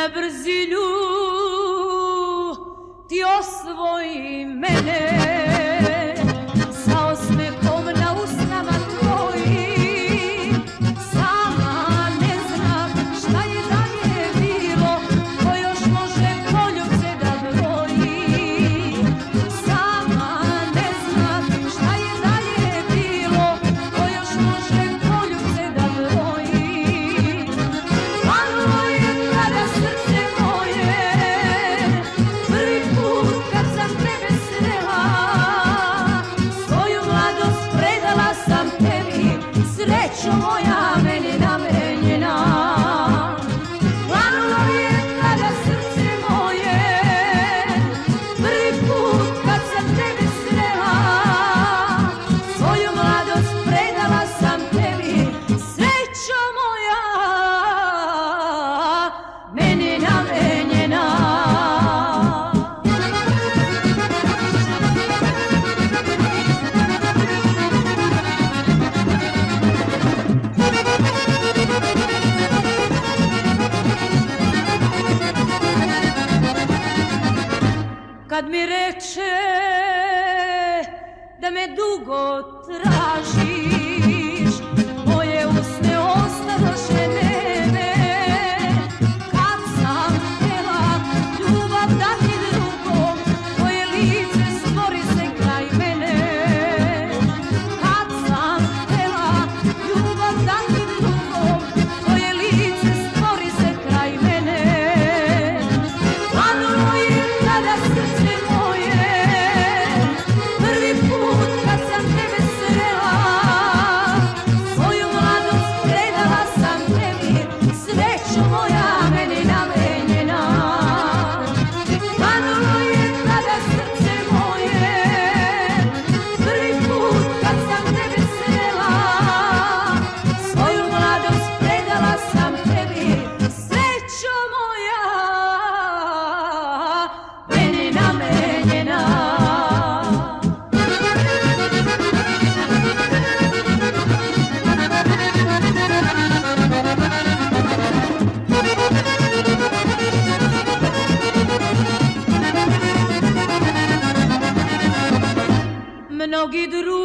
na brzinu ti osvoji mene sa osmehom na usnama tvojim. Sama ne znam šta je dalje bilo, ko još može poljubce da broji. Sama ne znam šta je dalje bilo, ko još može poljubce da broji. Planulo je kada srce moje, prvi put kad sam tebe srela, svoju mladost predala sam tebi, srećo moja meni namenjena. Planulo je kada srce moje, prvi put kad sam tebe srela, svoju mladost predala sam tebi, srećo moja meni namenjena. Kad mi reče da me dugo tražiš, moje usne ostadoše neme. Kad sam htjela ljubav dati drugom, tvoje lice stvori se kraj mene. Kad sam htjela ljubav dati drugom, tvoje lice stvori se kraj mene. Planulo je kada srce moje, prvi put kad sam tebe srela, svoju mladost predala sam tebi, srećo moja meni namenjena. Planulo je kada srce moje, prvi put kad sam tebe srela, svoju mladost predala sam tebi, srećo moja meni namenjena. Mnogi drugi